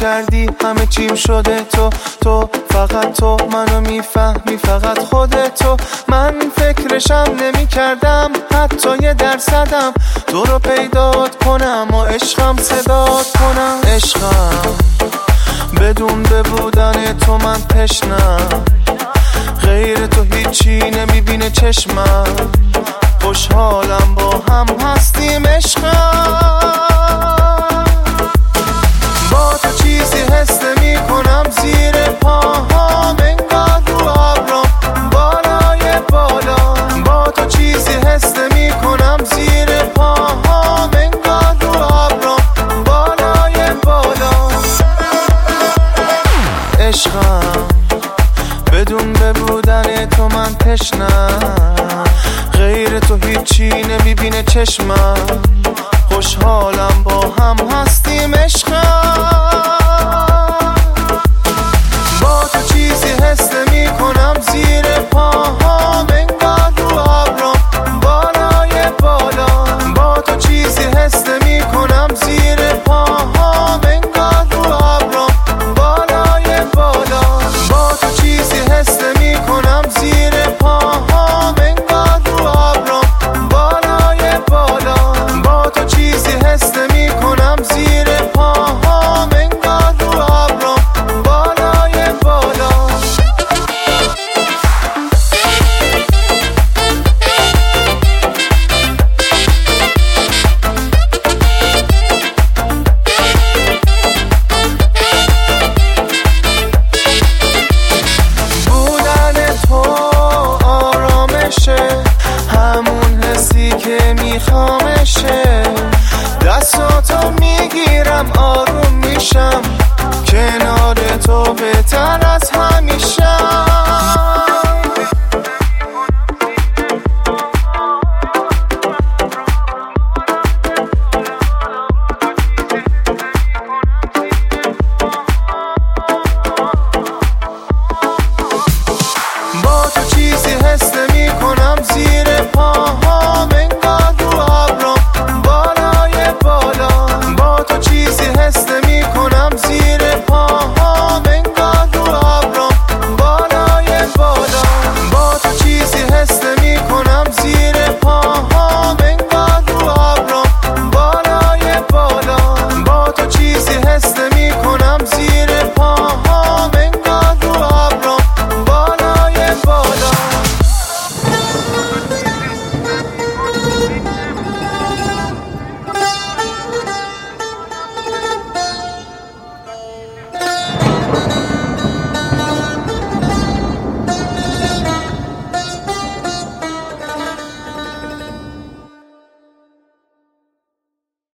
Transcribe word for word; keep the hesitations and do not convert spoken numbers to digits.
کردی همه چیم شده تو تو فقط تو منو میفهمی فقط خودتو. من فکرشم نمی کردم حتی یه درصدم تو رو پیدات کنم و عشقم صدات کنم. عشقم بدون ببودن تو من تشنم، غیر تو هیچی نمیبینه چشمم. خوشحالم با هم هستیم عشقم، با تو چیزی حس نمی کنم زیر پاهام انگار رو ابرام بالای بالا. با تو چیزی حس نمی کنم زیر پاهام انگار رو ابرام بالای بالا. عشقم بدون ببودن تو من تشنم، غیر تو هیچی نمیبینه چشمم. خوشحالم با هم هستیم عشقم، با تو چیزی حس